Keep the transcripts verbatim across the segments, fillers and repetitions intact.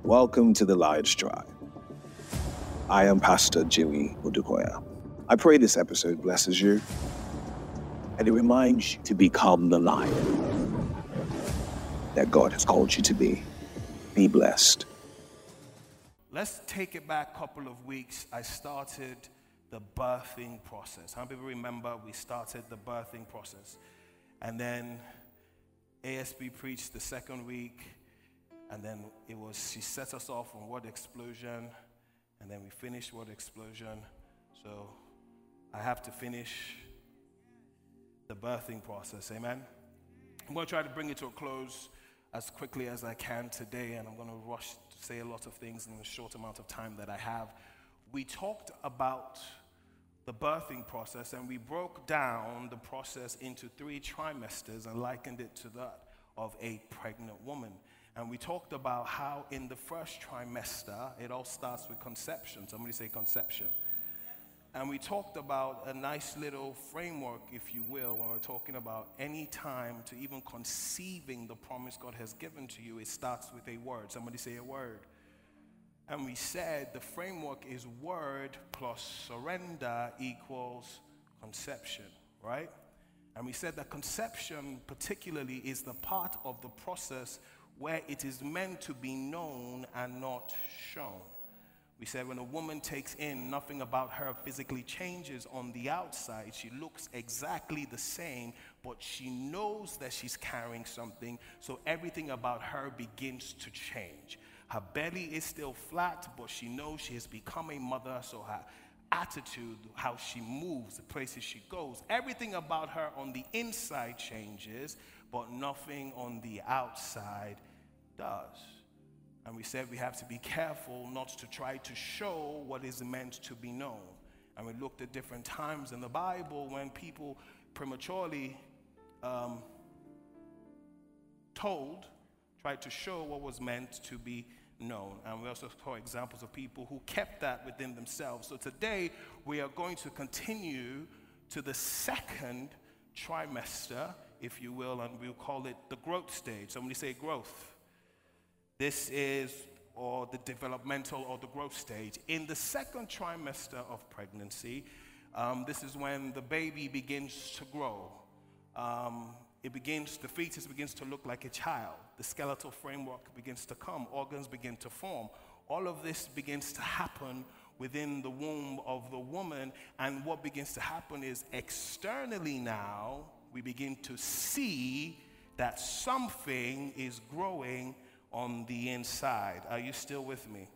Welcome to the Lions Tribe. I am Pastor Jimmy Odukoya. I pray this episode blesses you and it reminds you to become the lion that God has called you to be. Be blessed. Let's take it back a couple of weeks. I started the birthing process. How many people remember we started the birthing process? And then A S B preached the second week, and then it was, she set us off on word explosion, and then we finished word explosion. So I have to finish the birthing process, amen? I'm going to try to bring it to a close as quickly as I can today, and I'm going to rush to say a lot of things in the short amount of time that I have. We talked about the birthing process, and we broke down the process into three trimesters and likened it to that of a pregnant woman. And we talked about how in the first trimester, it all starts with conception. Somebody say conception. And we talked about a nice little framework, if you will, when we're talking about any time to even conceiving the promise God has given to you, it starts with a word. Somebody say a word. And we said the framework is word plus surrender equals conception, right? And we said that conception particularly is the part of the process where it is meant to be known and not shown. We said when a woman takes in, nothing about her physically changes on the outside. She looks exactly the same, but she knows that she's carrying something, so everything about her begins to change. Her belly is still flat, but she knows she has become a mother, so her attitude, how she moves, the places she goes, everything about her on the inside changes, but nothing on the outside does. And we said we have to be careful not to try to show what is meant to be known. And we looked at different times in the Bible when people prematurely um, told, tried to show what was meant to be known. And we also saw examples of people who kept that within themselves. So today we are going to continue to the second trimester, if you will, and we'll call it the growth stage. Somebody say growth. This is, or the developmental or the growth stage. In the second trimester of pregnancy, um, this is when the baby begins to grow. Um, it begins, the fetus begins to look like a child. The skeletal framework begins to come. Organs begin to form. All of this begins to happen within the womb of the woman. And what begins to happen is externally now, we begin to see that something is growing on the inside. Are you still with me?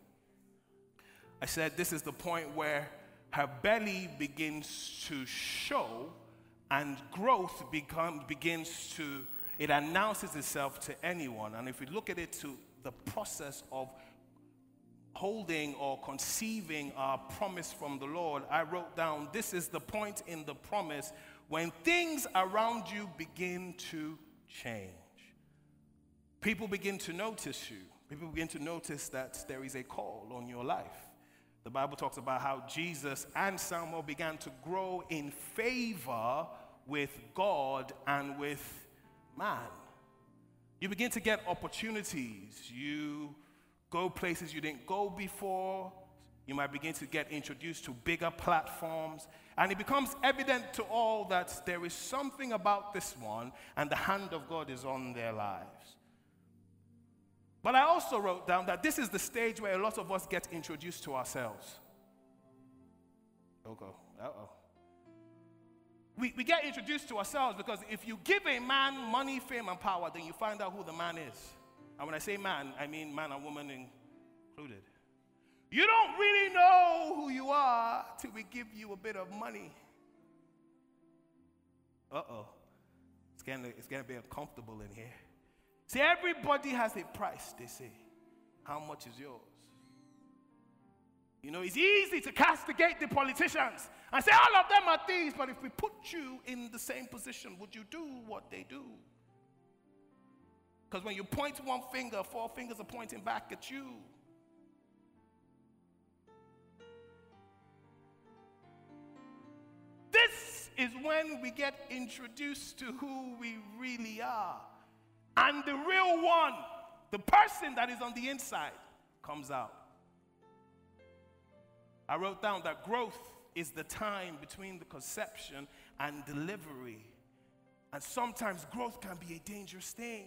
I said this is the point where her belly begins to show and growth become, begins to, it announces itself to anyone. And if we look at it to the process of holding or conceiving our promise from the Lord, I wrote down this is the point in the promise when things around you begin to change. People begin to notice you. People begin to notice that there is a call on your life. The Bible talks about how Jesus and Samuel began to grow in favor with God and with man. You begin to get opportunities. You go places you didn't go before. You might begin to get introduced to bigger platforms. And it becomes evident to all that there is something about this one and the hand of God is on their lives. But I also wrote down that this is the stage where a lot of us get introduced to ourselves. Okay. Uh-oh. We, we get introduced to ourselves because if you give a man money, fame, and power, then you find out who the man is. And when I say man, I mean man and woman included. You don't really know who you are till we give you a bit of money. Uh-oh. It's gonna, it's gonna be uncomfortable in here. See, everybody has a price, they say. How much is yours? You know, it's easy to castigate the politicians and say all of them are thieves, but if we put you in the same position, would you do what they do? Because when you point one finger, four fingers are pointing back at you. This is when we get introduced to who we really are. And the real one, the person that is on the inside, comes out. I wrote down that growth is the time between the conception and delivery. And sometimes growth can be a dangerous thing.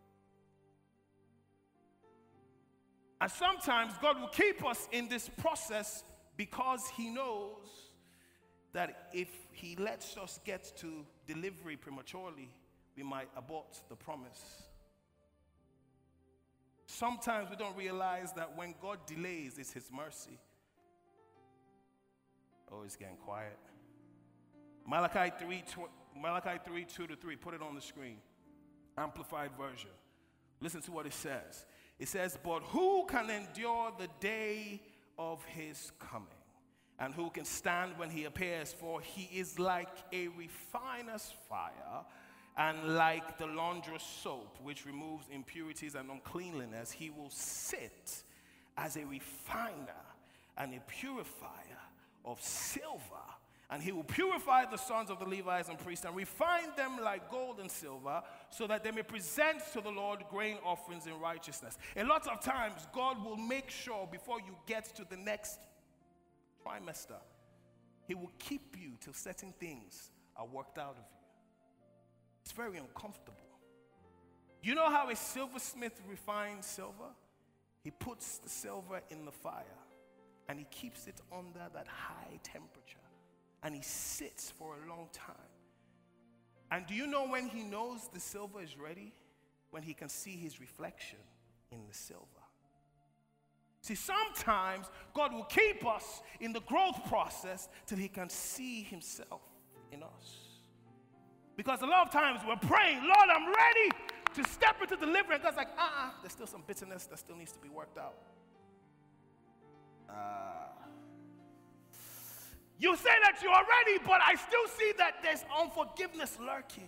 And sometimes God will keep us in this process because he knows that if he lets us get to delivery prematurely, we might abort the promise. Sometimes we don't realize that when God delays, it's his mercy. Oh, it's getting quiet. Malachi three, Malachi three, two to three. Put it on the screen. Amplified version. Listen to what it says. It says, but who can endure the day of his coming? And who can stand when he appears? For he is like a refiner's fire, and like the launderer's soap, which removes impurities and uncleanliness. He will sit as a refiner and a purifier of silver. And he will purify the sons of the Levites and priests and refine them like gold and silver, so that they may present to the Lord grain offerings in righteousness. A lot of times, God will make sure before you get to the next trimester, he will keep you till certain things are worked out of you. It's very uncomfortable. You know how a silversmith refines silver? He puts the silver in the fire and he keeps it under that high temperature. And he sits for a long time. And do you know when he knows the silver is ready? When he can see his reflection in the silver. See, sometimes God will keep us in the growth process till he can see himself in us. Because a lot of times we're praying, Lord, I'm ready to step into deliverance. God's like, uh-uh, there's still some bitterness that still needs to be worked out. Uh, you say that you're ready, but I still see that there's unforgiveness lurking.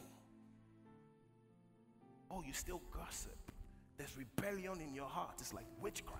Oh, you still gossip. There's rebellion in your heart. It's like witchcraft.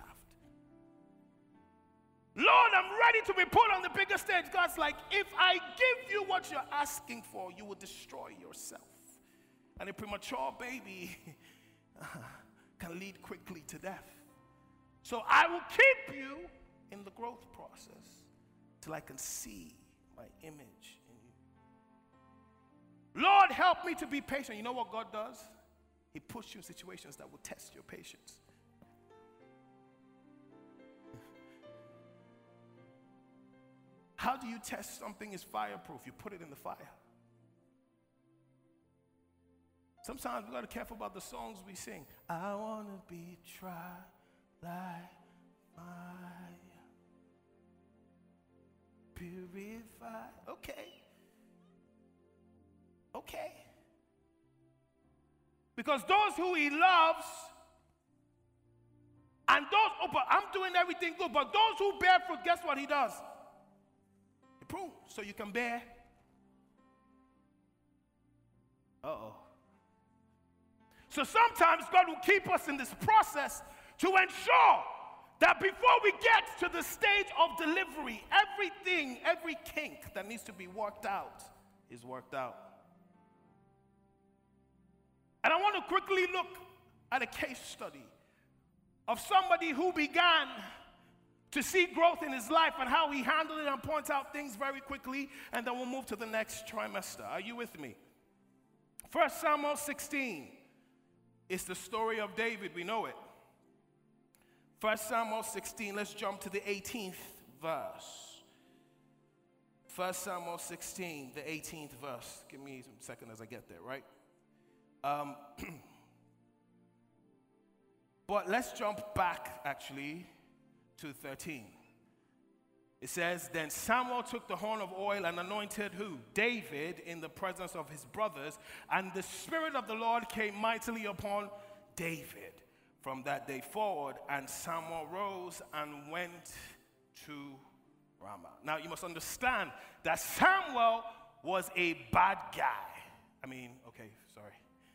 Lord, I'm ready to be put on the bigger stage. God's like, if I give you what you're asking for, you will destroy yourself. And a premature baby can lead quickly to death. So I will keep you in the growth process till I can see my image in you. Lord, help me to be patient. You know what God does? He puts you in situations that will test your patience. How do you test something is fireproof? You put it in the fire. Sometimes we got to be careful about the songs we sing. I want to be tried like fire, purified. Okay. Okay. Because those who he loves, and those, oh, but I'm doing everything good, but those who bear fruit, guess what he does? He prunes so you can bear. Uh-oh. So sometimes God will keep us in this process to ensure that before we get to the stage of delivery, everything, every kink that needs to be worked out is worked out. And I want to quickly look at a case study of somebody who began to see growth in his life and how he handled it, and point out things very quickly, and then we'll move to the next trimester. Are you with me? First Samuel sixteen is the story of David. We know it. First Samuel sixteen, let's jump to the eighteenth verse. First Samuel sixteen, the eighteenth verse. Give me a second as I get there, right? Um, but let's jump back, actually, to thirteen. It says, then Samuel took the horn of oil and anointed who? David, in the presence of his brothers, and the Spirit of the Lord came mightily upon David from that day forward, and Samuel rose and went to Ramah. Now, you must understand that Samuel was a bad guy. I mean, okay, sorry.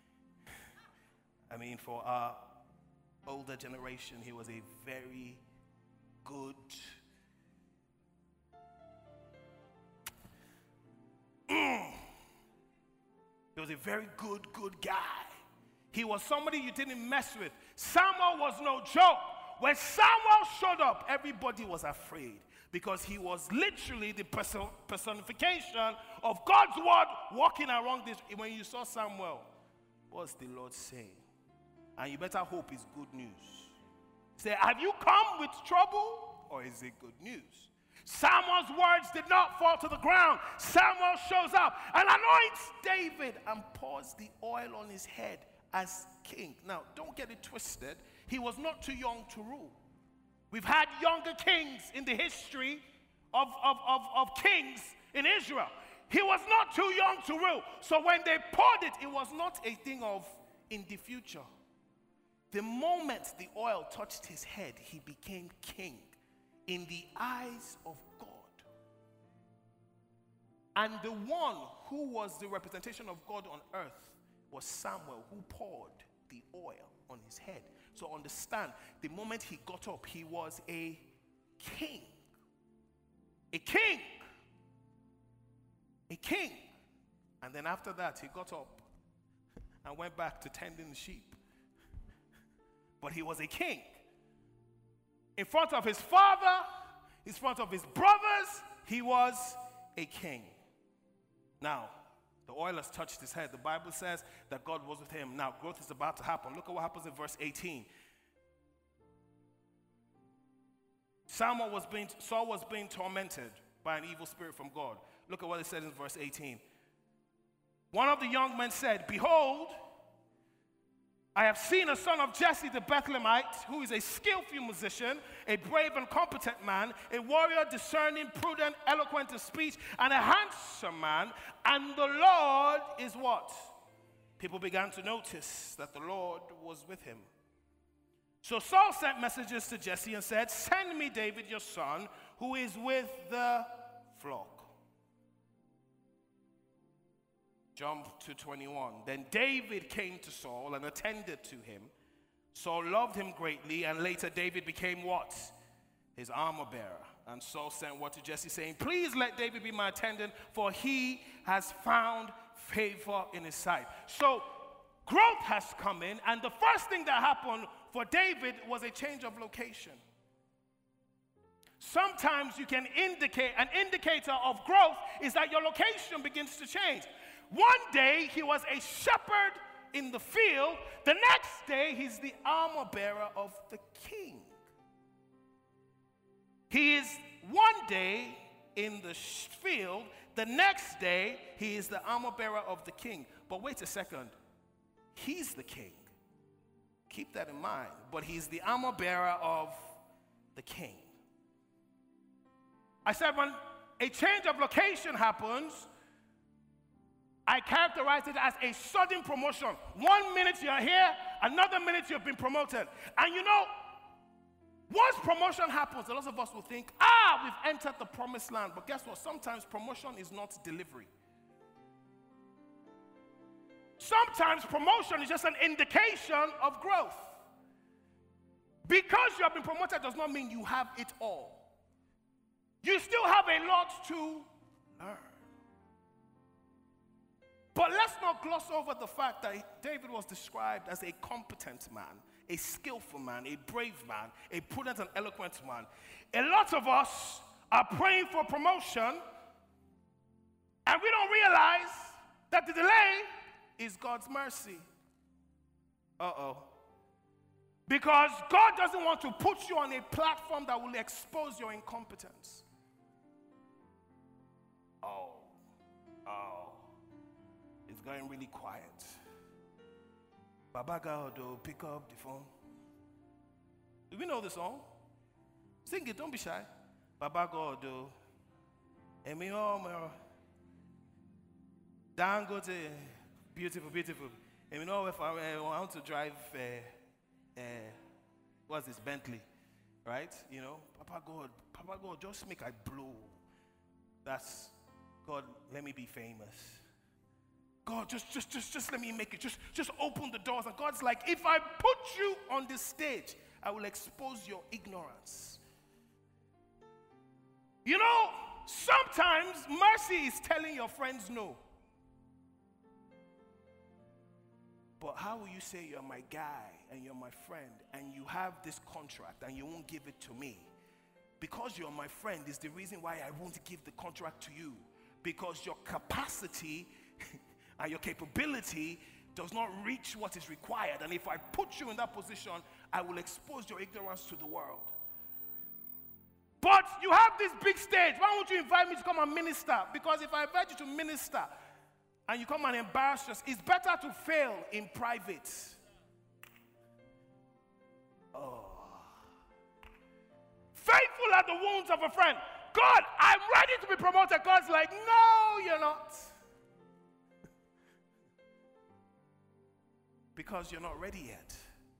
I mean, for our older generation, he was a very good, mm. he was a very good, good guy. He was somebody you didn't mess with. Samuel was no joke. when Samuel showed up, everybody was afraid because he was literally the person, personification of God's word walking around this. When you saw Samuel, what's the Lord saying? And you better hope it's good news. Say, have you come with trouble or is it good news? Samuel's words did not fall to the ground. Samuel shows up and anoints David and pours the oil on his head as king. Now, don't get it twisted. He was not too young to rule. We've had younger kings in the history of, of, of, of kings in Israel. He was not too young to rule. So when they poured it, it was not a thing of in the future. The moment the oil touched his head, he became king in the eyes of God. And the one who was the representation of God on earth was Samuel, who poured the oil on his head. So understand, the moment he got up, he was a king. A king. A king. And then after that, he got up and went back to tending the sheep. But he was a king. In front of his father, in front of his brothers, he was a king. Now, the oil has touched his head. The Bible says that God was with him. Now, growth is about to happen. Look at what happens in verse eighteen. Samuel was being, Saul was being tormented by an evil spirit from God. Look at what it says in verse eighteen. One of the young men said, behold, I have seen a son of Jesse the Bethlehemite, who is a skillful musician, a brave and competent man, a warrior, discerning, prudent, eloquent of speech, and a handsome man. And the Lord is what? People began to notice that the Lord was with him. So Saul sent messages to Jesse and said, send me David your son, who is with the flock. Jump to twenty-one. Then David came to Saul and attended to him. Saul loved him greatly, and later David became what? His armor bearer. And Saul sent word to Jesse, saying, please let David be my attendant, for he has found favor in his sight. So growth has come in, and the first thing that happened for David was a change of location. Sometimes you can indicate, an indicator of growth is that your location begins to change. One day, he was a shepherd in the field. The next day, he's the armor bearer of the king. He is one day in the field. The next day, he is the armor bearer of the king. But wait a second. He's the king. Keep that in mind. But he's the armor bearer of the king. I said when a change of location happens, I characterize it as a sudden promotion. One minute you're here, another minute you've been promoted. And you know, once promotion happens, a lot of us will think, ah, we've entered the promised land. But guess what? Sometimes promotion is not delivery. Sometimes promotion is just an indication of growth. Because you have been promoted does not mean you have it all. You still have a lot to learn. But let's not gloss over the fact that David was described as a competent man, a skillful man, a brave man, a prudent and eloquent man. A lot of us are praying for promotion, and we don't realize that the delay is God's mercy. Uh-oh. Because God doesn't want to put you on a platform that will expose your incompetence. Oh. Oh. It's going really quiet. Baba God, oh, pick up the phone. Do we know the song? Sing it, don't be shy. Baba God, oh, Emi Omo, Dangote, beautiful, beautiful. Emi know if I want to drive, uh, uh, what's this, Bentley, right? You know, Papa God, Papa God, just make I blow. That's, God, let me be famous. God, just, just, just, just let me make it. Just, just open the doors. And God's like, if I put you on this stage, I will expose your ignorance. You know, sometimes mercy is telling your friends no. But how will you say you're my guy and you're my friend and you have this contract and you won't give it to me? Because you're my friend is the reason why I won't give the contract to you. Because your capacity and your capability does not reach what is required. And if I put you in that position, I will expose your ignorance to the world. But you have this big stage. Why won't you invite me to come and minister? Because if I invite you to minister and you come and embarrass us, it's better to fail in private. Oh. Faithful are the wounds of a friend. God, I'm ready to be promoted. God's like, no, you're not. Because you're not ready yet.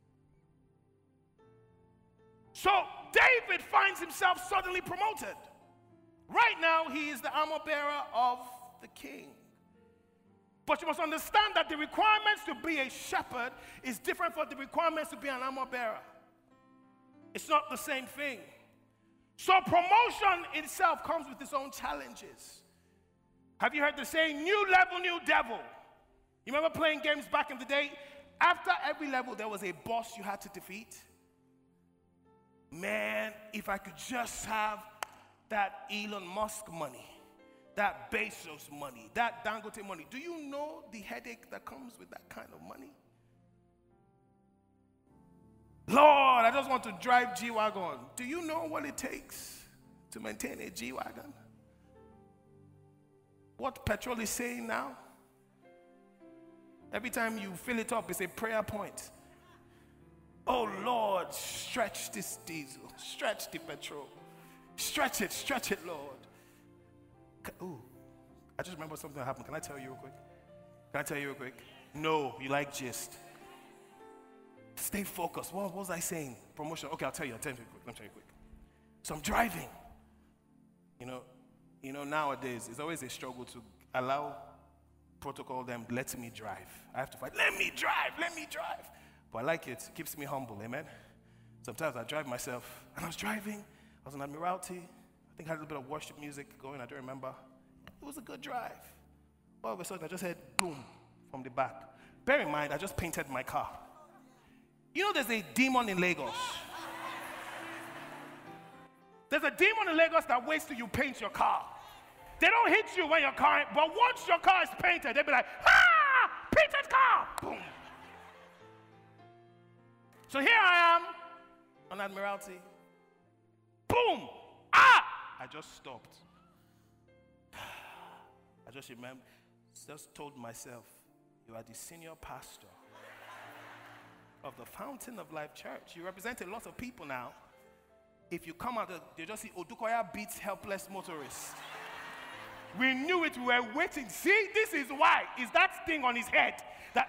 So David finds himself suddenly promoted. Right now, he is the armor bearer of the king. But you must understand that the requirements to be a shepherd is different from the requirements to be an armor bearer. It's not the same thing. So promotion itself comes with its own challenges. Have you heard the saying, new level, new devil? You remember playing games back in the day? After every level, there was a boss you had to defeat. Man, if I could just have that Elon Musk money, that Bezos money, that Dangote money. Do you know the headache that comes with that kind of money? Lord, I just want to drive G-Wagon. Do you know what it takes to maintain a G-Wagon? What petrol is saying now? Every time you fill it up, it's a prayer point. Oh Lord, stretch this diesel, stretch the petrol, stretch it, stretch it, Lord. Ooh, I just remember something that happened. Can I tell you real quick? Can I tell you real quick? No, you like gist. Stay focused. What, what was I saying? Promotion. Okay, I'll tell you. I'll tell you quick. I'll tell you quick. So I'm driving. You know, you know. Nowadays, it's always a struggle to allow protocol them letting me drive. I have to fight. Let me drive. Let me drive. But I like it. It keeps me humble. Amen. Sometimes I drive myself, and I was driving. I was in Admiralty. I think I had a little bit of worship music going. I don't remember. It was a good drive. All of a sudden, I just heard boom from the back. Bear in mind, I just painted my car. You know, there's a demon in Lagos. There's a demon in Lagos that waits till you paint your car. They don't hit you when your car, but once your car is painted, they'll be like, ah, painted car, boom. So here I am on Admiralty. Boom, ah, I just stopped. I just remember, just told myself, you are the senior pastor of the Fountain of Life Church. You represent a lot of people now. If you come out, they just see Odukoya beats helpless motorists. We knew it, we were waiting. See, this is why. Is that thing on his head. That.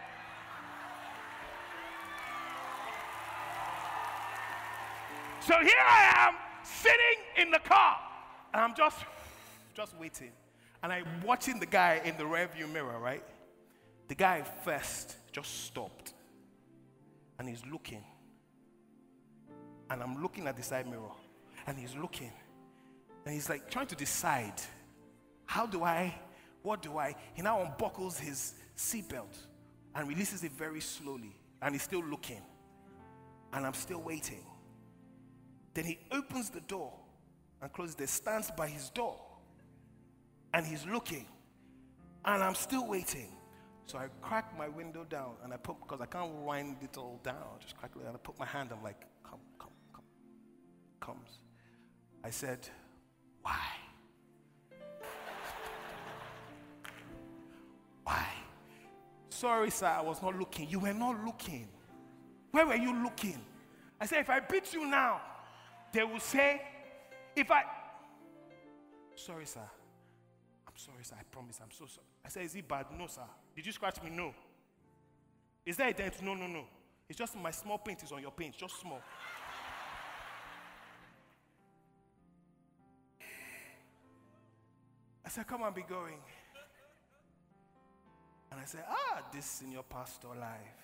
So here I am, sitting in the car, and I'm just, just waiting. And I'm watching the guy in the rearview mirror, right? The guy first just stopped. And he's looking. And I'm looking at the side mirror. And he's looking. And he's like trying to decide, how do I, what do I? He now unbuckles his seatbelt and releases it very slowly. And he's still looking. And I'm still waiting. Then he opens the door and closes it, stands by his door. And he's looking. And I'm still waiting. So I crack my window down and I put, because I can't wind it all down, just crack it and I put my hand, I'm like, come, come, come. Comes. I said, why? Why? Sorry, sir, I was not looking. You were not looking. Where were you looking? I said, if I beat you now, they will say, if I, sorry, sir. I'm sorry, sir. I promise. I'm so sorry. I said, is it bad? No, sir. Did you scratch me? No. Is there a dent? No, no, no. It's just my small paint is on your paint. Just small. I said, come and be going. And I said, ah, this senior pastor life.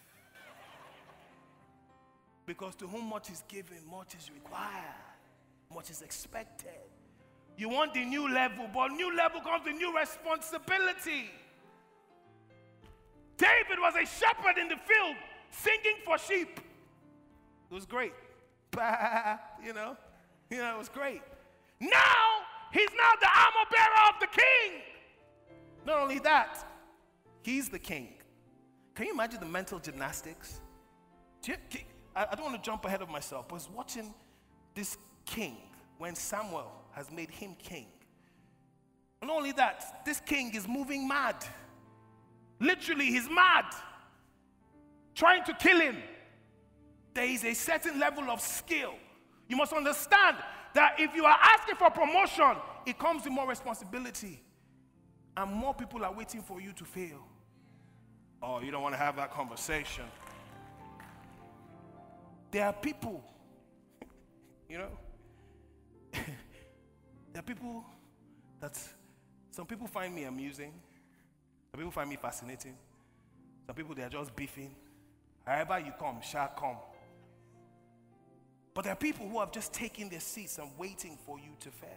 Because to whom much is given, much is required. Much is expected. You want the new level, but new level comes with new responsibility. David was a shepherd in the field singing for sheep. It was great. Bah, you know, you know, it was great. Now, he's now the armor bearer of the king. Not only that, he's the king. Can you imagine the mental gymnastics? Do you, I, I don't want to jump ahead of myself, but I was watching this king when Samuel has made him king. And not only that, this king is moving mad. Literally, he's mad. Trying to kill him. There is a certain level of skill. You must understand that if you are asking for promotion, it comes with more responsibility. And more people are waiting for you to fail. Oh, you don't want to have that conversation. There are people, you know, there are people that, some people find me amusing. Some people find me fascinating. Some people, they are just beefing. However you come, shall come. But there are people who have just taken their seats and waiting for you to fail.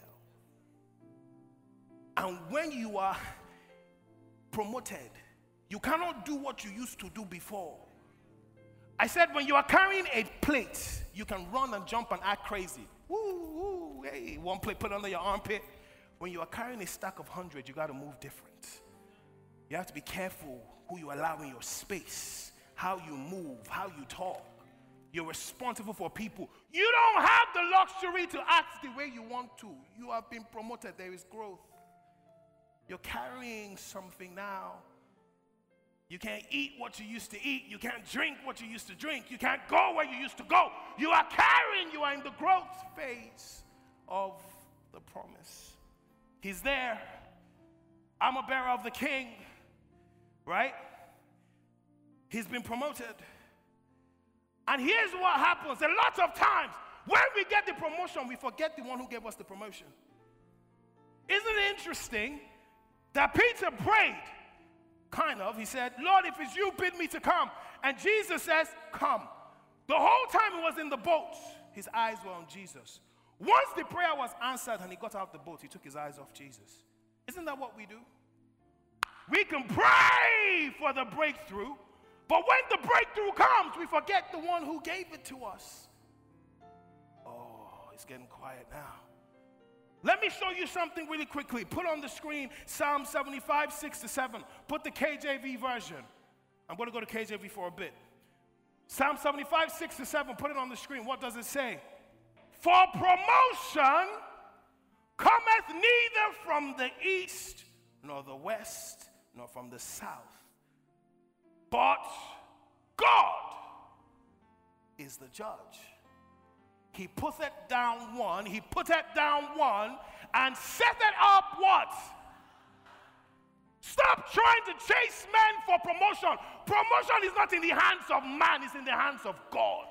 And when you are promoted, you cannot do what you used to do before. I said when you are carrying a plate, you can run and jump and act crazy. Woo, woo, hey, one plate put under your armpit. When you are carrying a stack of hundred, you got to move different. You have to be careful who you allow in your space, how you move, how you talk. You're responsible for people. You don't have the luxury to act the way you want to. You have been promoted. There is growth. You're carrying something now. You can't eat what you used to eat. You can't drink what you used to drink. You can't go where you used to go. You are carrying. You are in the growth phase of the promise. He's there. I'm a bearer of the king. Right? He's been promoted. And here's what happens. A lot of times, when we get the promotion, we forget the one who gave us the promotion. Isn't it interesting that Peter prayed? Kind of. He said, Lord, if it's you, bid me to come. And Jesus says, come. The whole time he was in the boat, his eyes were on Jesus. Once the prayer was answered and he got out of the boat, he took his eyes off Jesus. Isn't that what we do? We can pray for the breakthrough, but when the breakthrough comes, we forget the one who gave it to us. Oh, it's getting quiet now. Let me show you something really quickly. Put on the screen Psalm seventy-five, six to seven. Put the K J V version. I'm going to go to K J V for a bit. Psalm seventy-five, six to seven. Put it on the screen. What does it say? For promotion cometh neither from the east, nor the west, nor from the south. But God is the judge. He putteth down one, he putteth down one, and setteth up what? Stop trying to chase men for promotion. Promotion is not in the hands of man, it's in the hands of God.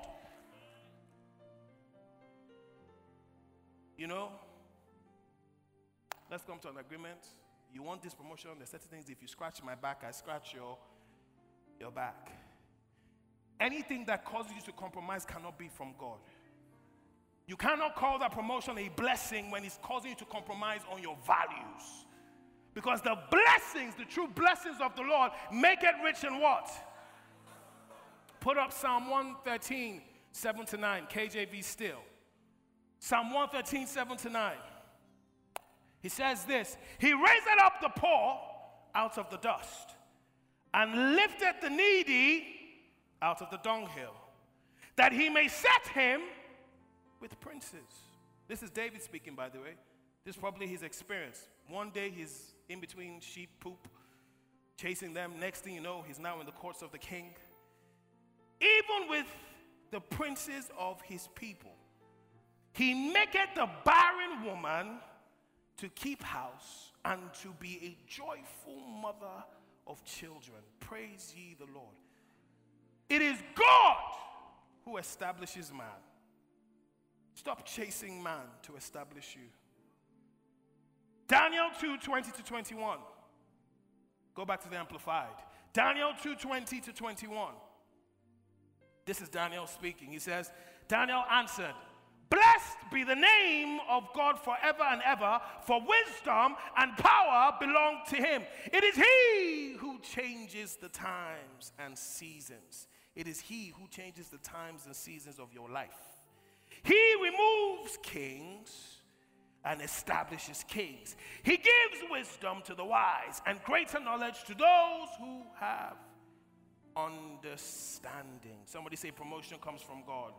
You know, let's come to an agreement. You want this promotion, there's certain things, if you scratch my back, I scratch your, your back. Anything that causes you to compromise cannot be from God. You cannot call that promotion a blessing when it's causing you to compromise on your values. Because the blessings, the true blessings of the Lord, make it rich in what? Put up Psalm one thirteen, seven to nine, K J V still. Psalm one thirteen, seven to nine. He says this, he raised up the poor out of the dust and lifted the needy out of the dunghill, that he may set him with princes. This is David speaking, by the way. This is probably his experience. One day he's in between sheep poop, chasing them. Next thing you know, he's now in the courts of the king. Even with the princes of his people, he maketh the barren woman to keep house and to be a joyful mother of children. Praise ye the Lord. It is God who establishes man. Stop chasing man to establish you. Daniel two, twenty to twenty-one. Go back to the Amplified. Daniel two, twenty to twenty-one. This is Daniel speaking. He says, Daniel answered, blessed be the name of God forever and ever, for wisdom and power belong to him. It is he who changes the times and seasons. It is he who changes the times and seasons of your life. He removes kings and establishes kings. He gives wisdom to the wise and greater knowledge to those who have understanding. Somebody say promotion comes from God.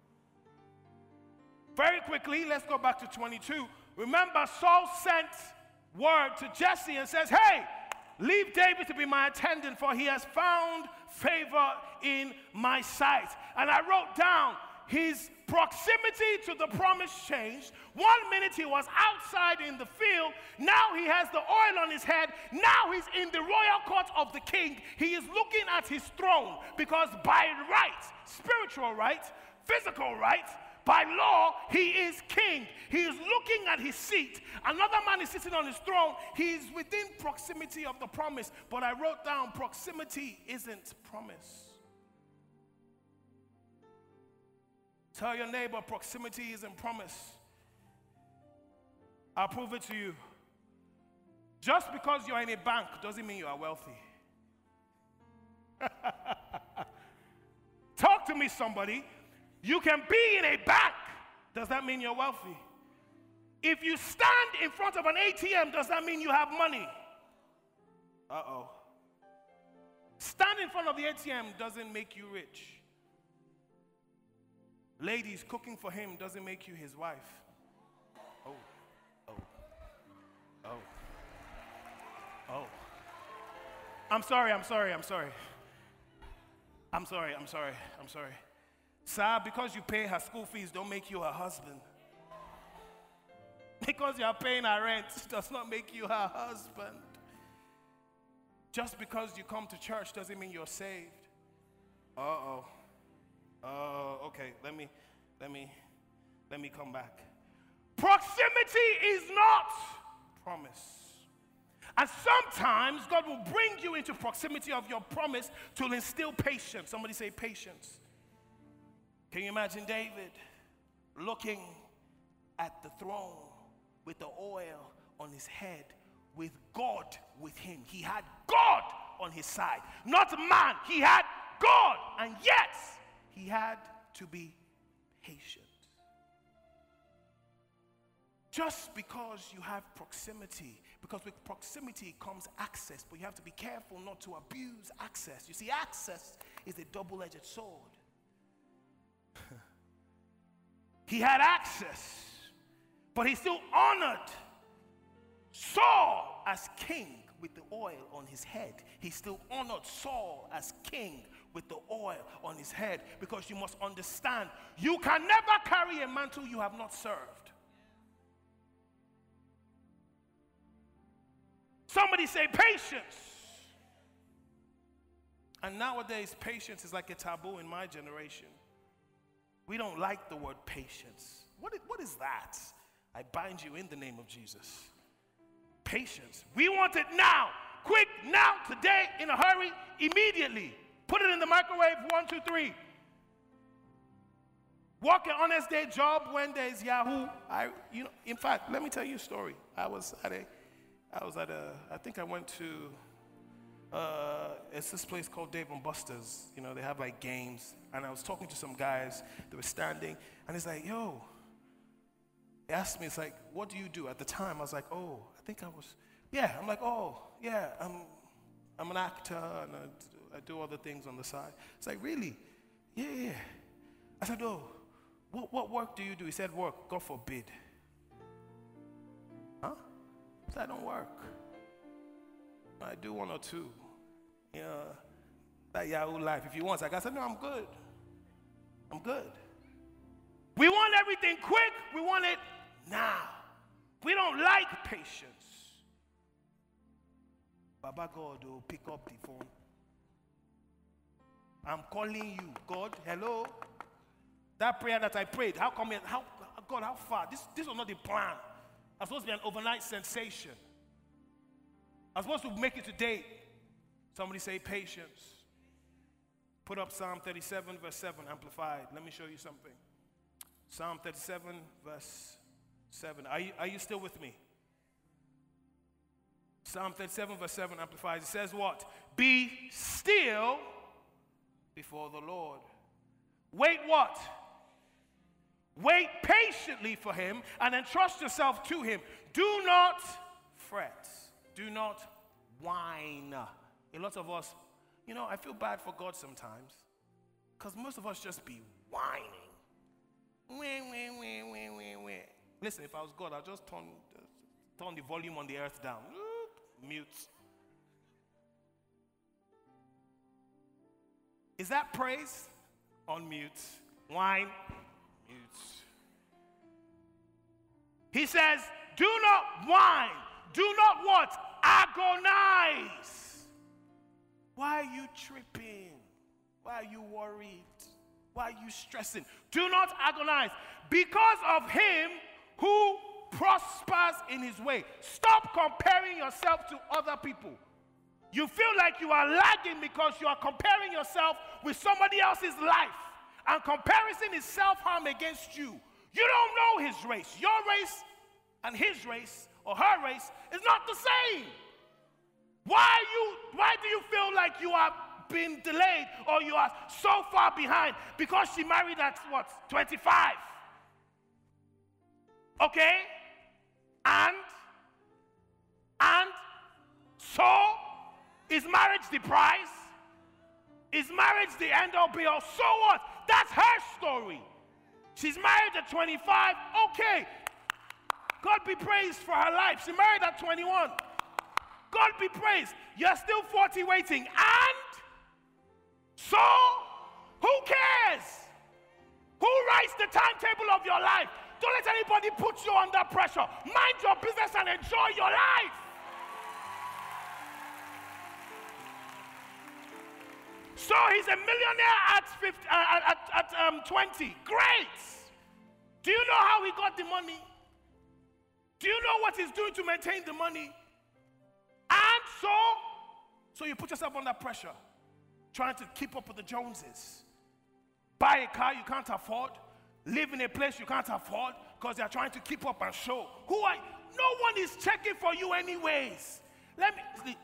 Very quickly, let's go back to twenty-two. Remember, Saul sent word to Jesse and says, hey, leave David to be my attendant, for he has found favor in my sight. And I wrote down, his proximity to the promise changed. One minute he was outside in the field. Now he has the oil on his head. Now he's in the royal court of the king. He is looking at his throne, because by right, spiritual right, physical right, by law, he is king. He is looking at his seat. Another man is sitting on his throne. He is within proximity of the promise. But I wrote down, proximity isn't promise. Tell your neighbor, proximity isn't promise. I'll prove it to you. Just because you're in a bank doesn't mean you are wealthy. Talk to me, somebody. You can be in a bank. Does that mean you're wealthy? If you stand in front of an A T M, does that mean you have money? Uh-oh. Stand in front of the A T M doesn't make you rich. Ladies, cooking for him doesn't make you his wife. Oh, oh, oh, oh. I'm sorry, I'm sorry, I'm sorry. I'm sorry, I'm sorry, I'm sorry. Sir, because you pay her school fees don't make you her husband. Because you are paying her rent does not make you her husband. Just because you come to church doesn't mean you're saved. Uh-oh. Oh, uh, okay. Let me, let me, let me come back. Proximity is not promise. And sometimes God will bring you into proximity of your promise to instill patience. Somebody say patience. Can you imagine David looking at the throne with the oil on his head, with God with him? He had God on his side, not man. He had God, and yet he had to be patient. Just because you have proximity, because with proximity comes access, but you have to be careful not to abuse access. You see, access is a double-edged sword. He had access, but he still honored Saul as king with the oil on his head. He still honored Saul as king with the oil on his head, because you must understand, you can never carry a mantle you have not served. Somebody say patience. And nowadays, patience is like a taboo in my generation. We don't like the word patience. What is, what is that? I bind you in the name of Jesus. Patience. We want it now. Quick, now, today, in a hurry, immediately. Put it in the microwave, one, two, three. Work an honest day job when there's Yahoo. I, you know, in fact, let me tell you a story. I was at a, I was at a, I think I went to, uh, it's this place called Dave and Buster's. You know, they have like games. And I was talking to some guys, they were standing, and it's like, yo, he asked me, it's like, what do you do? At the time, I was like, oh, I think I was, yeah. I'm like, oh, yeah, I'm, I'm an actor, and I, I do other things on the side. It's like, really? Yeah, yeah. I said, oh, what, what work do you do? He said, work, God forbid. Huh? I said, I don't work. I do one or two. You know, that Yahoo life. If you want, like I said, no, I'm good. I'm good. We want everything quick. We want it now. We don't like patience. Baba God will pick up the phone. I'm calling you. God, hello? That prayer that I prayed, how come, it, how, God, how far? This, this was not the plan. I was supposed to be an overnight sensation. I was supposed to make it today. Somebody say patience. Put up Psalm thirty-seven, verse seven, amplified. Let me show you something. Psalm thirty-seven, verse seven. Are you, are you still with me? Psalm thirty-seven, verse seven amplifies. It says what? Be still before the Lord. Wait what? Wait patiently for him and entrust yourself to him. Do not fret. Do not whine. A lot of us, you know, I feel bad for God sometimes because most of us just be whining. Wah, wah, wah, wah, wah, wah. Listen, if I was God, I'd just turn, uh, turn the volume on the earth down. Oop, mute. Is that praise? On mute. Whine. Mute. He says, do not whine. Do not what? Agonize. Why are you tripping? Why are you worried? Why are you stressing? Do not agonize because of him who prospers in his way. Stop comparing yourself to other people. You feel like you are lagging because you are comparing yourself with somebody else's life. And comparison is self-harm against you. You don't know his race. Your race and his race or her race is not the same. Why you? Why do you feel like you are being delayed or you are so far behind? Because she married at what? twenty-five. Okay? And? And? So? Is marriage the prize? Is marriage the end all be all? So what? That's her story. She's married at twenty-five. Okay. God be praised for her life. She married at twenty-one. God be praised. You're still forty waiting. And? So? Who cares? Who writes the timetable of your life? Don't let anybody put you under pressure. Mind your business and enjoy your life. So he's a millionaire at, fifty, uh, at, at um, twenty. Great. Do you know how he got the money? Do you know what he's doing to maintain the money? And so, so you put yourself under pressure, trying to keep up with the Joneses. Buy a car you can't afford. Live in a place you can't afford because they're trying to keep up and show. Who are you? No one is checking for you anyways. Let me...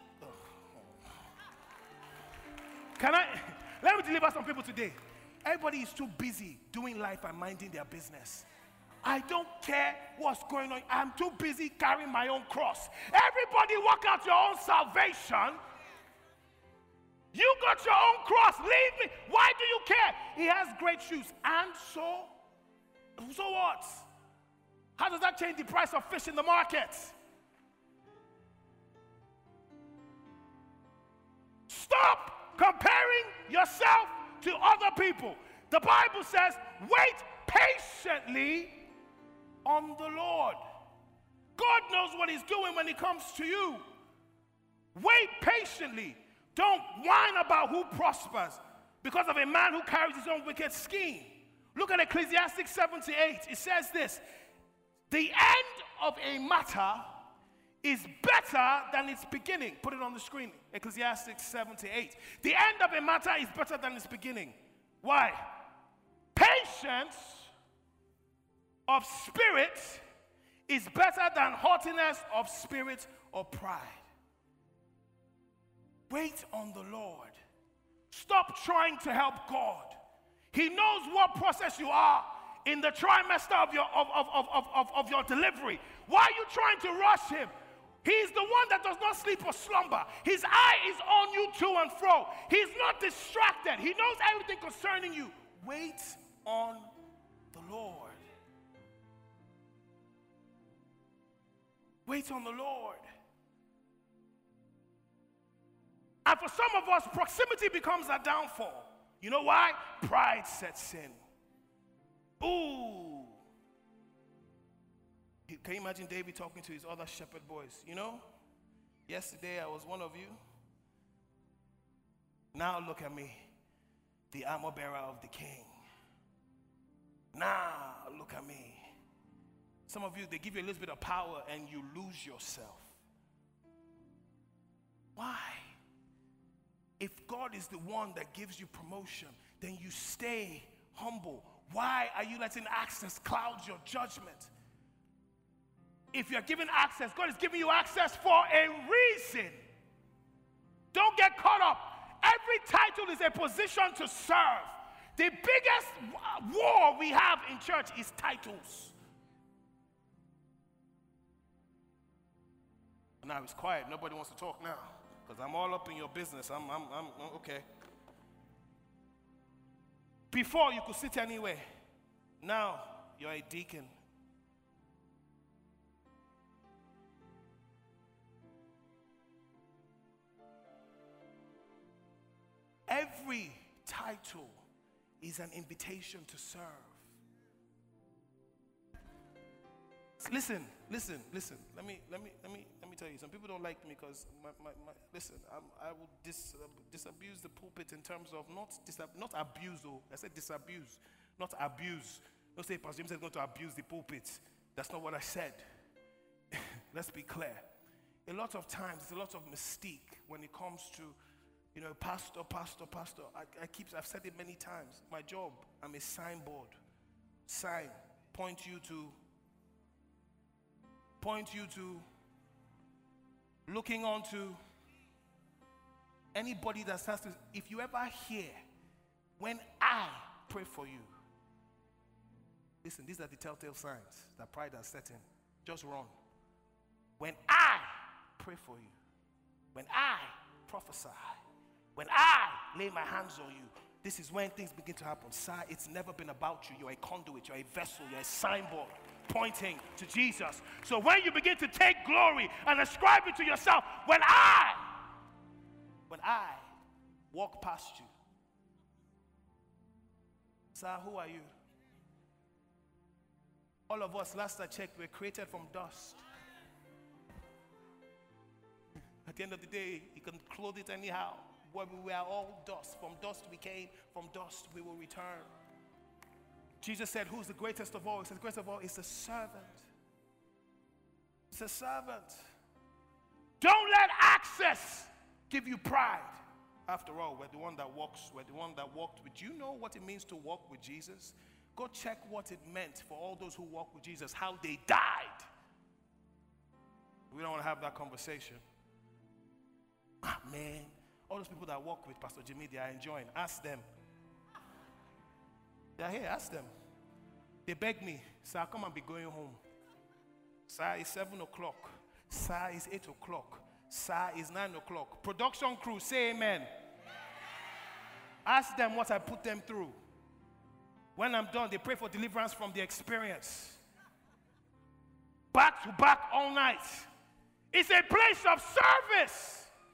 Can I, let me deliver some people today. Everybody is too busy doing life and minding their business. I don't care what's going on. I'm too busy carrying my own cross. Everybody work out your own salvation. You got your own cross. Leave me. Why do you care? He has great shoes. And so, so what? How does that change the price of fish in the market? Stop comparing yourself to other people. The Bible says, wait patiently on the Lord. God knows what he's doing when it comes to you. Wait patiently. Don't whine about who prospers because of a man who carries his own wicked scheme. Look at Ecclesiastes seventy-eight. It says this, the end of a matter is better than its beginning. Put it on the screen. Ecclesiastes seventy-eight. The end of a matter is better than its beginning. Why? Patience of spirit is better than haughtiness of spirit or pride. Wait on the Lord. Stop trying to help God. He knows what process you are in the trimester of your, of, of, of, of, of, of your delivery. Why are you trying to rush him? He's the one that does not sleep or slumber. His eye is on you to and fro. He's not distracted. He knows everything concerning you. Wait on the Lord. Wait on the Lord. And for some of us, proximity becomes a downfall. You know why? Pride sets in. Ooh. Can you imagine David talking to his other shepherd boys? You know, yesterday I was one of you. Now look at me, the armor bearer of the king. Now look at me. Some of you, they give you a little bit of power and you lose yourself. Why? If God is the one that gives you promotion, then you stay humble. Why are you letting access cloud your judgment? If you're given access, God is giving you access for a reason. Don't get caught up. Every title is a position to serve. The biggest war we have in church is titles. Now it's quiet. Nobody wants to talk now because I'm all up in your business. I'm, I'm, I'm okay. Before you could sit anywhere. Now you're a deacon. Every title is an invitation to serve. Listen, listen, listen. Let me, let me, let me, let me tell you. Some people don't like me because my, my, my listen. I'm, I will dis, uh, disabuse the pulpit in terms of not disab, not abuse. Oh, I said disabuse, not abuse. Don't say Pastor James is going to abuse the pulpit. That's not what I said. Let's be clear. A lot of times, there's a lot of mystique when it comes to, you know, pastor, pastor, pastor. I, I keep, I've said it many times. My job, I'm a signboard. Sign, point you to, point you to, looking on to anybody that starts to, if you ever hear, when I pray for you, listen, these are the telltale signs that pride has set in. Just run. When I pray for you, when I prophesy, when I lay my hands on you, this is when things begin to happen. Sir, it's never been about you. You're a conduit, you're a vessel, you're a signboard pointing to Jesus. So when you begin to take glory and ascribe it to yourself, when I, when I walk past you, sir, who are you? All of us, last I checked, were created from dust. At the end of the day, you can clothe it anyhow. Where we are all dust. From dust we came, from dust we will return. Jesus said, who's the greatest of all? He said, the greatest of all is the servant. It's a servant. Don't let access give you pride. After all, we're the one that walks, we're the one that walked with. Do you know what it means to walk with Jesus? Go check what it meant for all those who walked with Jesus, how they died. We don't want to have that conversation. Ah, man. All those people that walk with Pastor Jimmy, they are enjoying. Ask them. They are here. Ask them. They beg me, sir, come and be going home. Sir, it's seven o'clock. Sir, it's eight o'clock. Sir, it's nine o'clock. Production crew, say amen. Ask them what I put them through. When I'm done, they pray for deliverance from the experience. Back to back all night. It's a place of service.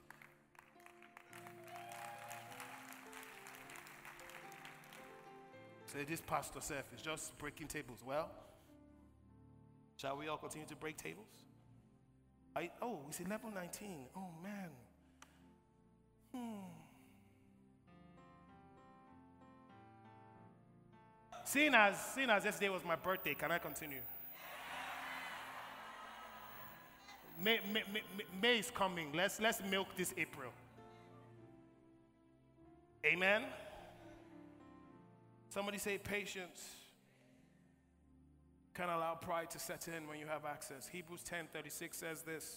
Say, this pastor self is just breaking tables. Well, shall we all continue to break tables? I, oh, it's eleven nineteen. Oh, man. Hmm. Seeing as, seeing as yesterday was my birthday, can I continue? May, May, May, May is coming. Let's, let's milk this April. Amen? Somebody say patience. Can't allow pride to set in when you have access. Hebrews ten thirty-six says this.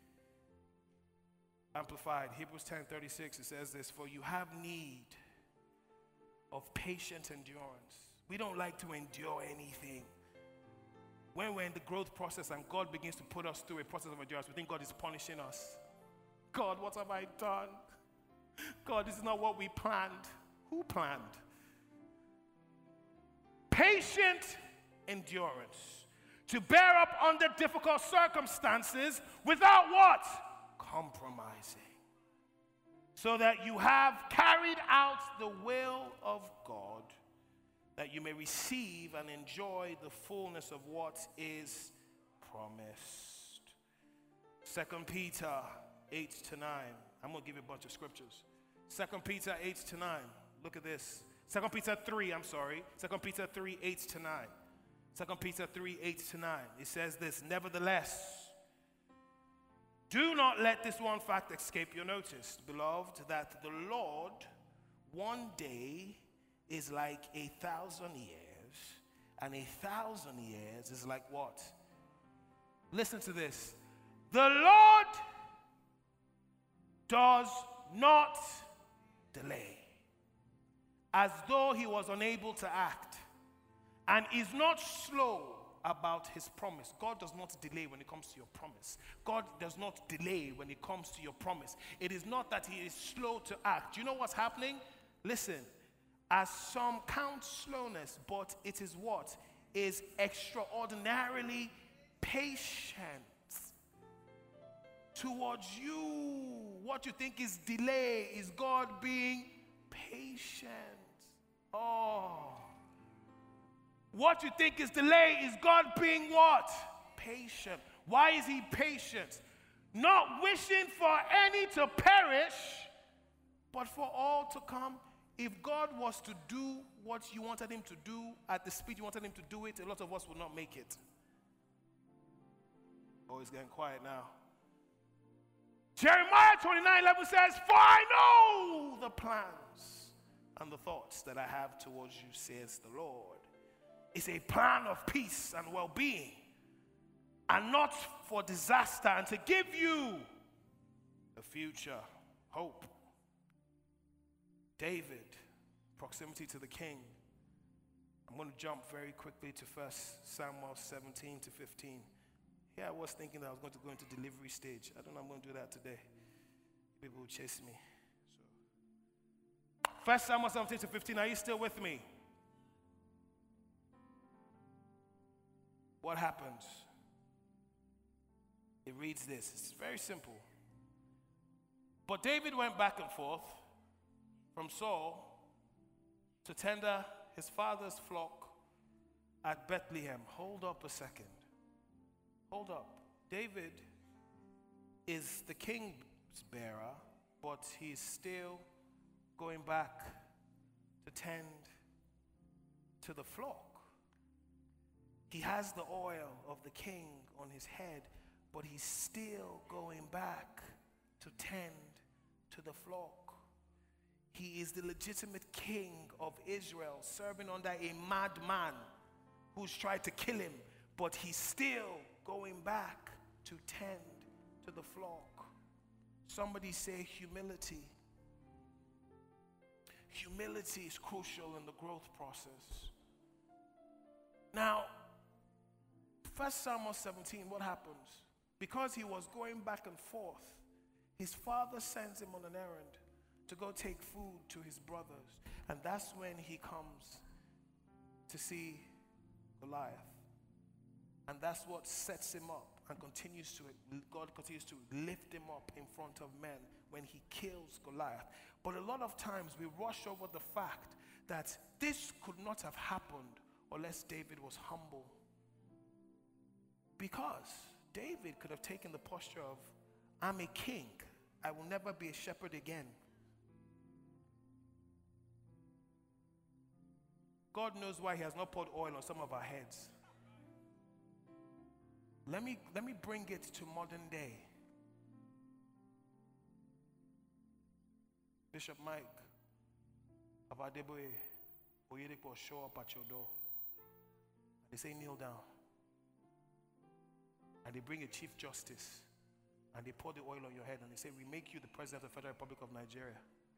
Amplified. Hebrews ten thirty-six, it says this. For you have need of patient endurance. We don't like to endure anything. When we're in the growth process and God begins to put us through a process of endurance, we think God is punishing us. God, what have I done? God, this is not what we planned. Who planned? Patient endurance. To bear up under difficult circumstances without what? Compromising. So that you have carried out the will of God, that you may receive and enjoy the fullness of what is promised. Second Peter eight to nine. I'm going to give you a bunch of scriptures. Second Peter eight to nine. Look at this. Second Peter three, I'm sorry. Second Peter three, eight to nine. Second Peter three, eight to nine. It says this, nevertheless, do not let this one fact escape your notice, beloved, that the Lord one day is like a thousand years, And a thousand years is like what? Listen to this. The Lord does not delay, as though he was unable to act, and is not slow about his promise. God does not delay when it comes to your promise. God does not delay when it comes to your promise. It is not that he is slow to act. You know what's happening? Listen, as some count slowness, but it is what? Is extraordinarily patient towards you. What you think is delay is God being patient. Oh. What you think is delay is God being what? Patient. Why is he patient? Not wishing for any to perish, but for all to come. If God was to do what you wanted him to do at the speed you wanted him to do it, a lot of us would not make it. Oh, it's getting quiet now. Jeremiah twenty-nine eleven says, for I know the plans and the thoughts that I have towards you, says the Lord. It's a plan of peace and well-being, and not for disaster, and to give you a future, hope. David, proximity to the king. I'm going to jump very quickly to First Samuel seventeen to fifteen. Here I was thinking that I was going to go into delivery stage. I don't know I'm going to do that today. People will chase me. So, First Samuel seventeen to fifteen, are you still with me? What happens? It reads this. It's very simple. But David went back and forth from Saul to tender his father's flock at Bethlehem. Hold up a second. Hold up. David is the king's bearer, but he's still going back to tend to the flock. He has the oil of the king on his head, but he's still going back to tend to the flock. He is the legitimate king of Israel, serving under a madman who's tried to kill him, but he's still going back to tend to the flock. Somebody say humility. Humility is crucial in the growth process. Now, First Samuel seventeen, what happens? Because he was going back and forth, his father sends him on an errand to go take food to his brothers. And that's when he comes to see Goliath. And that's what sets him up and continues to, God continues to lift him up in front of men when he kills Goliath. But a lot of times we rush over the fact that this could not have happened unless David was humble. Because David could have taken the posture of, I'm a king, I will never be a shepherd again. God knows why he has not poured oil on some of our heads. Let me, let me bring it to modern day. Bishop Mike of Adeboye Oyedepo show up at your door. They say, kneel down. And they bring a chief justice. And they pour the oil on your head. And they say, we make you the president of the Federal Republic of Nigeria.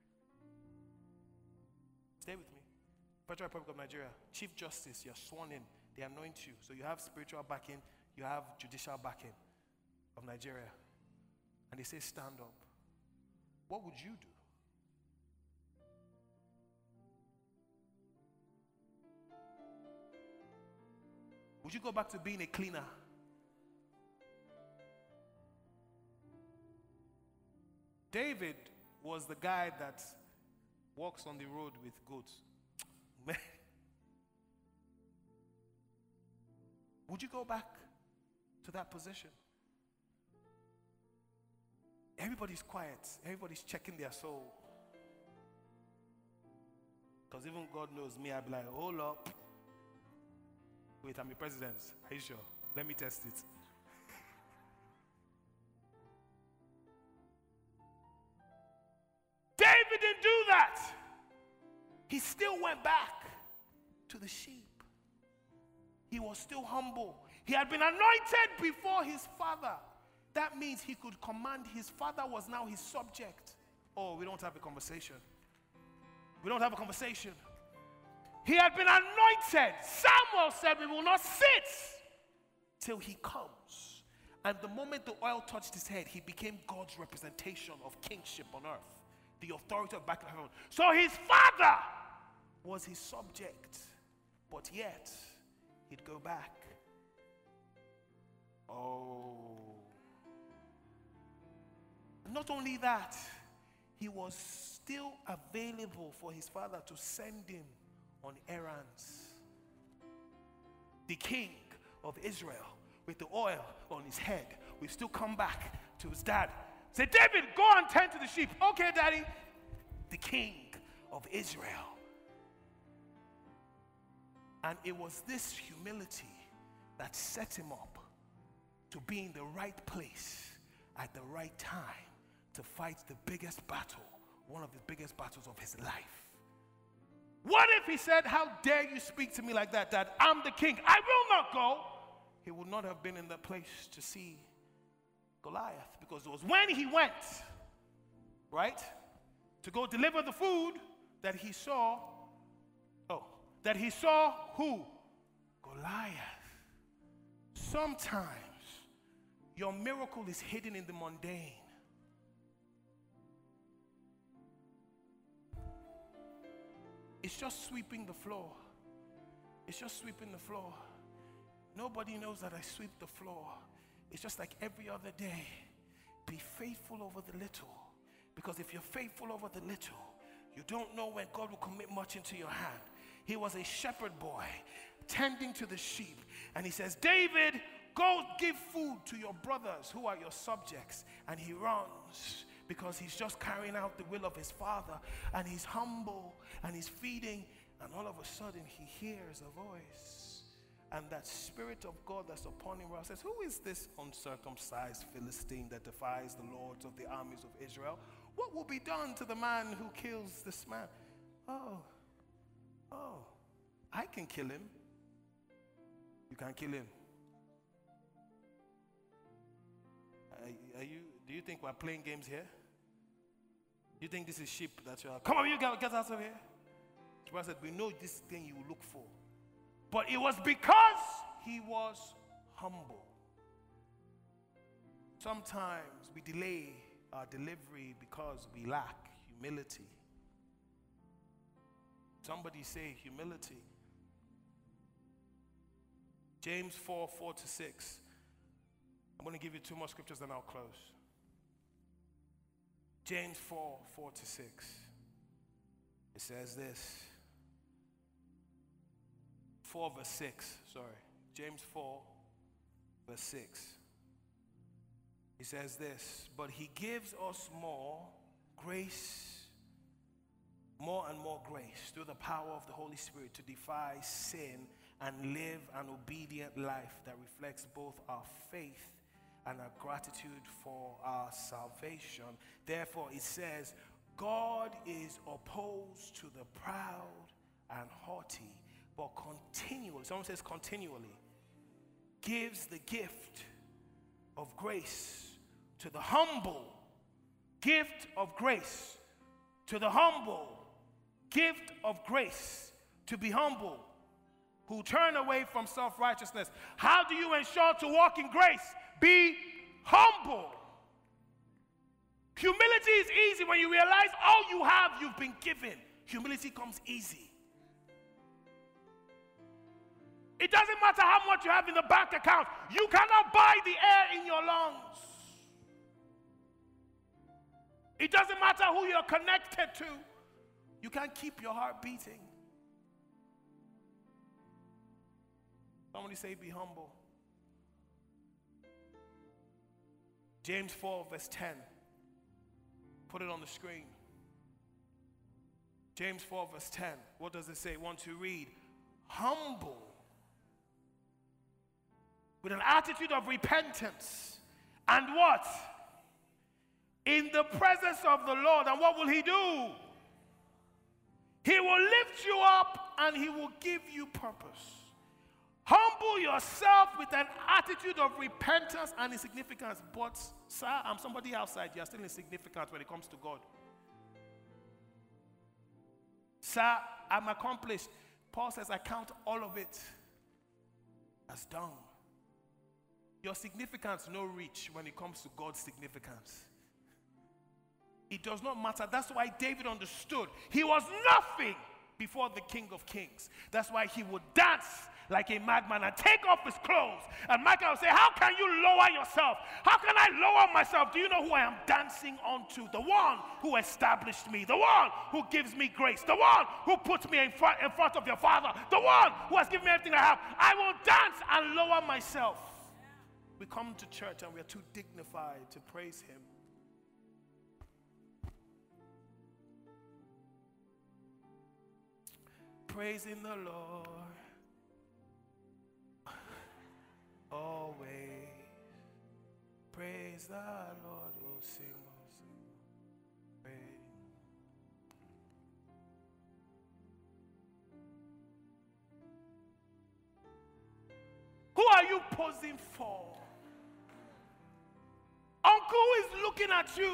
Stay with me. Federal Republic of Nigeria, chief justice, you're sworn in. They anoint you. So you have spiritual backing. You have judicial backing of Nigeria. And they say, stand up. What would you do? Would you go back to being a cleaner? David was the guy that walks on the road with goats. Would you go back to that position? Everybody's quiet. Everybody's checking their soul. Because even God knows me, I'd be like, hold up. Wait, I'm the president. Are you sure? Let me test it. David didn't do that. He still went back to the sheep. he was still humble. He had been anointed before his father. That means he could command. His father was now his subject. Oh, we don't have a conversation. We don't have a conversation. He had been anointed. Samuel said, we will not sit till he comes. And the moment the oil touched his head, he became God's representation of kingship on earth, the authority of back in heaven. So his father was his subject, but yet he'd go back. Oh. Not only that, he was still available for his father to send him on errands. The king of Israel with the oil on his head will still come back to his dad. Say, David, go and tend to the sheep. Okay, daddy. The king of Israel. And it was this humility that set him up to be in the right place at the right time to fight the biggest battle, one of the biggest battles of his life. What if he said, how dare you speak to me like that, Dad? I'm the king. I will not go. He would not have been in that place to see Goliath, because it was when he went, right, to go deliver the food that he saw, oh, that he saw who? Goliath. Sometimes your miracle is hidden in the mundane. It's just sweeping the floor. It's just sweeping the floor. Nobody knows that I sweep the floor. It's just like every other day. Be faithful over the little. Because if you're faithful over the little, you don't know when God will commit much into your hand. He was a shepherd boy tending to the sheep. And he says, David, go give food to your brothers who are your subjects. And he runs because he's just carrying out the will of his father. And he's humble and he's feeding. And all of a sudden he hears a voice. And that Spirit of God that's upon him says, who is this uncircumcised Philistine that defies the lords of the armies of Israel? What will be done to the man who kills this man? Oh, oh, I can kill him. You can't kill him. Are, are you, do you think we're playing games here? Do you think this is sheep that you're, come on, you get, get out of here? The said, we know this thing you look for. But it was because he was humble. Sometimes we delay our delivery because we lack humility. Somebody say humility. James four, four to six. I'm going to give you two more scriptures then I'll close. James four, four to six. It says this. four verse six, sorry. James four verse six. He says this, but he gives us more grace, more and more grace through the power of the Holy Spirit to defy sin and live an obedient life that reflects both our faith and our gratitude for our salvation. Therefore, it says, God is opposed to the proud and haughty, but continually, someone says continually, gives the gift of grace to the humble. Gift of grace to the humble. Gift of grace to be humble, who turn away from self-righteousness. How do you ensure to walk in grace? Be humble. Humility is easy when you realize all you have, you've been given. Humility comes easy. It doesn't matter how much you have in the bank account. You cannot buy the air in your lungs. It doesn't matter who you're connected to. You can't keep your heart beating. Somebody say, be humble. James four, verse ten. Put it on the screen. James four, verse ten. What does it say? Want to read? Humble. With an attitude of repentance. And what? In the presence of the Lord. And what will he do? He will lift you up and he will give you purpose. Humble yourself with an attitude of repentance and insignificance. But, sir, I'm somebody outside. You are still insignificant when it comes to God. Sir, I'm accomplished. Paul says, I count all of it as dung. Your significance no reach when it comes to God's significance. It does not matter. That's why David understood. He was nothing before the King of Kings. That's why he would dance like a madman and take off his clothes. And Michael would say, how can you lower yourself? How can I lower myself? Do you know who I am dancing onto? The one who established me. The one who gives me grace. The one who puts me in front, in front of your Father. The one who has given me everything I have. I will dance and lower myself. We come to church and we are too dignified to praise him. Praising the Lord always. Praise the Lord. Oh, sing, oh, sing. Praise. Who are you posing for? Uncle is looking at you.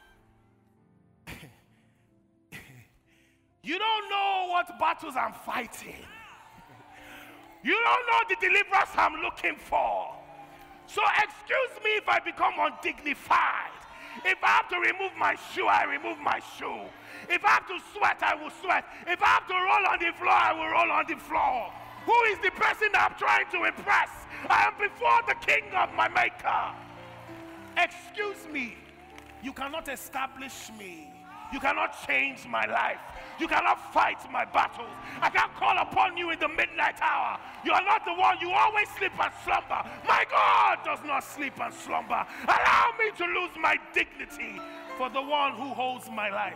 You don't know what battles I'm fighting. You don't know the deliverance I'm looking for. So excuse me if I become undignified. If I have to remove my shoe, I remove my shoe. If I have to sweat, I will sweat. If I have to roll on the floor, I will roll on the floor. Who is the person that I'm trying to impress? I am before the King of my Maker. Excuse me. You cannot establish me. You cannot change my life. You cannot fight my battles. I can't call upon you in the midnight hour. You are not the one. You always sleep and slumber. My God does not sleep and slumber. Allow me to lose my dignity for the one who holds my life.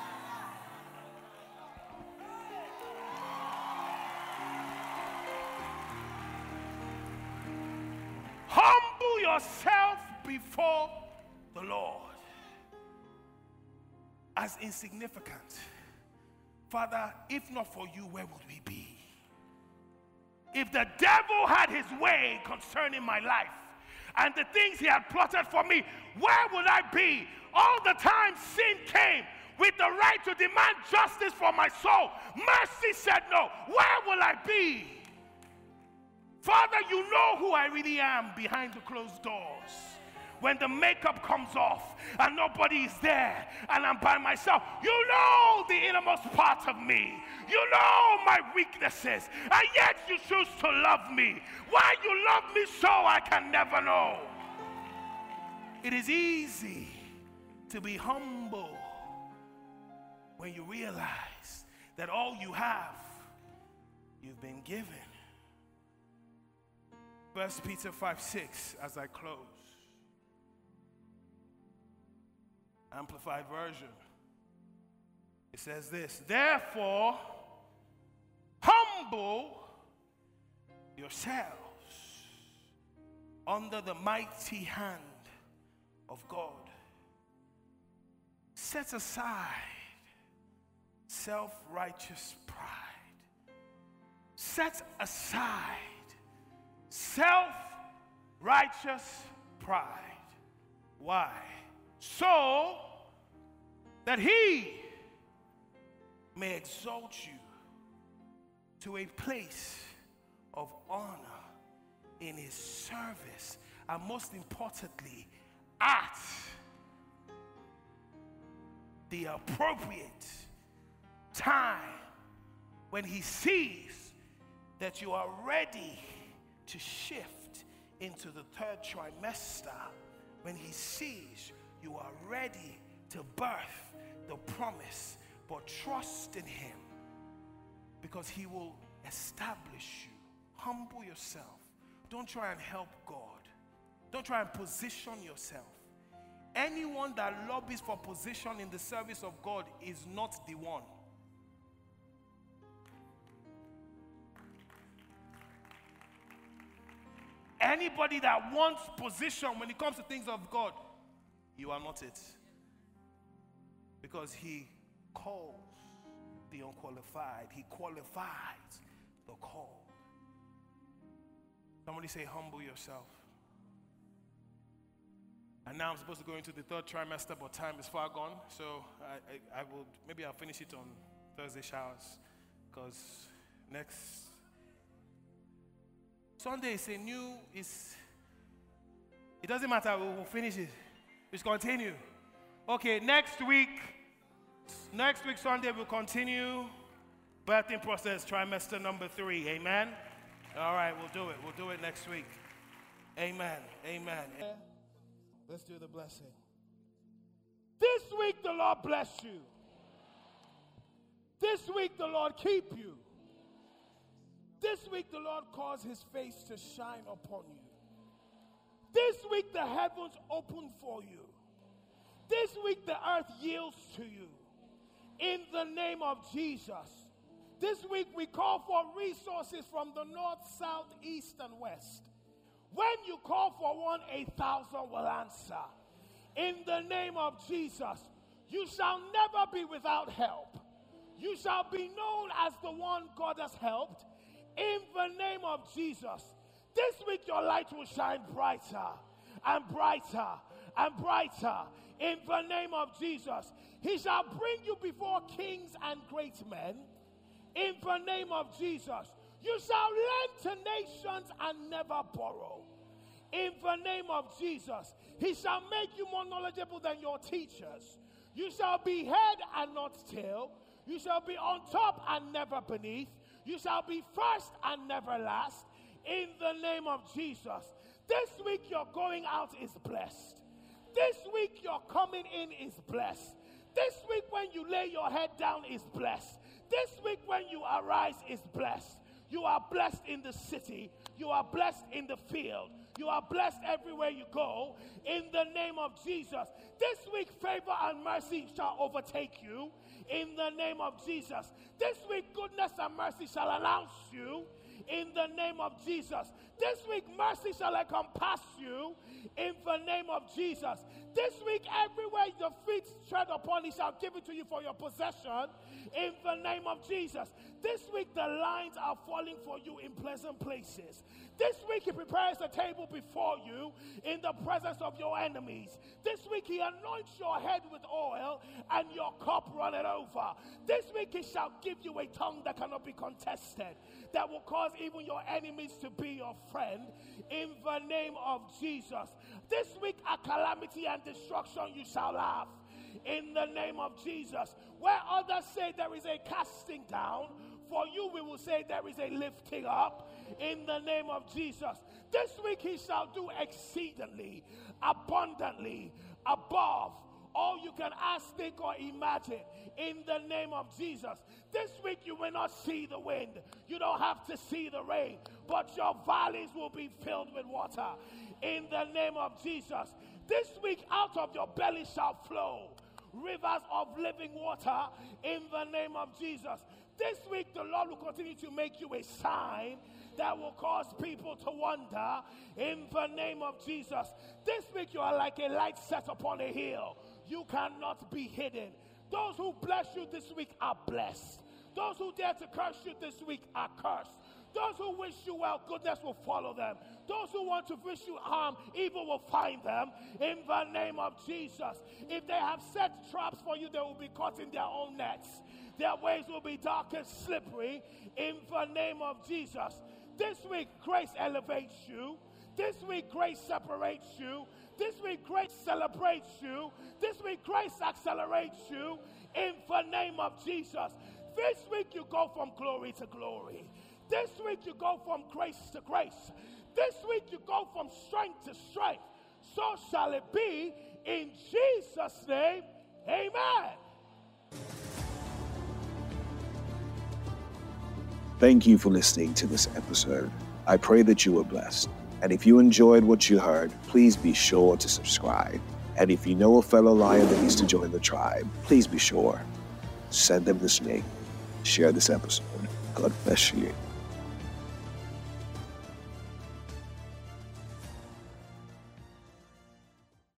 Humble yourself before the Lord as insignificant. Father, if not for you, where would we be? If the devil had his way concerning my life and the things he had plotted for me, where would I be? All the time sin came with the right to demand justice for my soul. Mercy said no. Where will I be? Father, you know who I really am behind the closed doors. When the makeup comes off and nobody is there and I'm by myself, you know the innermost part of me. You know my weaknesses, and yet you choose to love me. Why you love me so, I can never know. It is easy to be humble when you realize that all you have, you've been given. First Peter five six, as I close. Amplified version. It says this: therefore, humble yourselves under the mighty hand of God. Set aside self-righteous pride. Set aside self-righteous pride. Why? So that he may exalt you to a place of honor in his service, and most importantly, at the appropriate time, when he sees that you are ready to shift into the third trimester, when he sees you are ready to birth the promise. But trust in him, because he will establish you. Humble yourself. Don't try and help God. Don't try and position yourself. Anyone that lobbies for position in the service of God is not the one. Anybody that wants position when it comes to things of God, you are not it. Because he calls the unqualified. He qualifies the call. Somebody say, humble yourself. And now I'm supposed to go into the third trimester, but time is far gone. So I, I, I will, maybe I'll finish it on Thursday showers. Because next Sunday is a new, is, it doesn't matter, we will finish it. Let's continue. Okay, next week, next week Sunday we'll continue birthing process, trimester number three. Amen? All right, we'll do it. We'll do it next week. Amen. Amen. Let's do the blessing. This week the Lord bless you. This week the Lord keep you. This week the Lord cause his face to shine upon you. This week the heavens open for you. This week the earth yields to you. In the name of Jesus. This week we call for resources from the north, south, east, and west. When you call for one, a thousand will answer. In the name of Jesus, you shall never be without help. You shall be known as the one God has helped. In the name of Jesus, this week your light will shine brighter and brighter and brighter. In the name of Jesus, he shall bring you before kings and great men. In the name of Jesus, you shall lend to nations and never borrow. In the name of Jesus, he shall make you more knowledgeable than your teachers. You shall be head and not tail. You shall be on top and never beneath. You shall be first and never last. In the name of Jesus. This week your going out is blessed. This week your coming in is blessed. This week when you lay your head down is blessed. This week when you arise is blessed. You are blessed in the city. You are blessed in the field. You are blessed everywhere you go. In the name of Jesus. This week favor and mercy shall overtake you. In the name of Jesus. This week goodness and mercy shall announce you. In the name of Jesus. This week mercy shall encompass you. In the name of Jesus. This week everywhere your feet tread upon, he shall give it to you for your possession. In the name of Jesus. This week the lines are falling for you in pleasant places. This week he prepares a table before you in the presence of your enemies. This week he anoints your head with oil and your cup runneth over. This week he shall give you a tongue that cannot be contested, that will cause even your enemies to be your friend. In the name of Jesus. This week a calamity and destruction you shall have. In the name of Jesus. Where others say there is a casting down, for you we will say there is a lifting up. In the name of Jesus. This week he shall do exceedingly, abundantly, above all you can ask, think, or imagine. In the name of Jesus. This week you will not see the wind. You don't have to see the rain. But your valleys will be filled with water. In the name of Jesus. This week out of your belly shall flow rivers of living water. In the name of Jesus. This week the Lord will continue to make you a sign that will cause people to wonder. In the name of Jesus. This week you are like a light set upon a hill. You cannot be hidden. Those who bless you this week are blessed. Those who dare to curse you this week are cursed. Those who wish you well, goodness will follow them. Those who want to wish you harm, evil will find them. In the name of Jesus. If they have set traps for you, they will be caught in their own nets. Their ways will be dark and slippery. In the name of Jesus. This week, grace elevates you. This week, grace separates you. This week, grace celebrates you. This week, grace accelerates you. In the name of Jesus. This week, you go from glory to glory. This week, you go from grace to grace. This week, you go from strength to strength. So shall it be. In Jesus' name, amen. Thank you for listening to this episode. I pray that you were blessed. And if you enjoyed what you heard, please be sure to subscribe. And if you know a fellow lion that needs to join the tribe, please be sure. Send them this link. Share this episode. God bless you.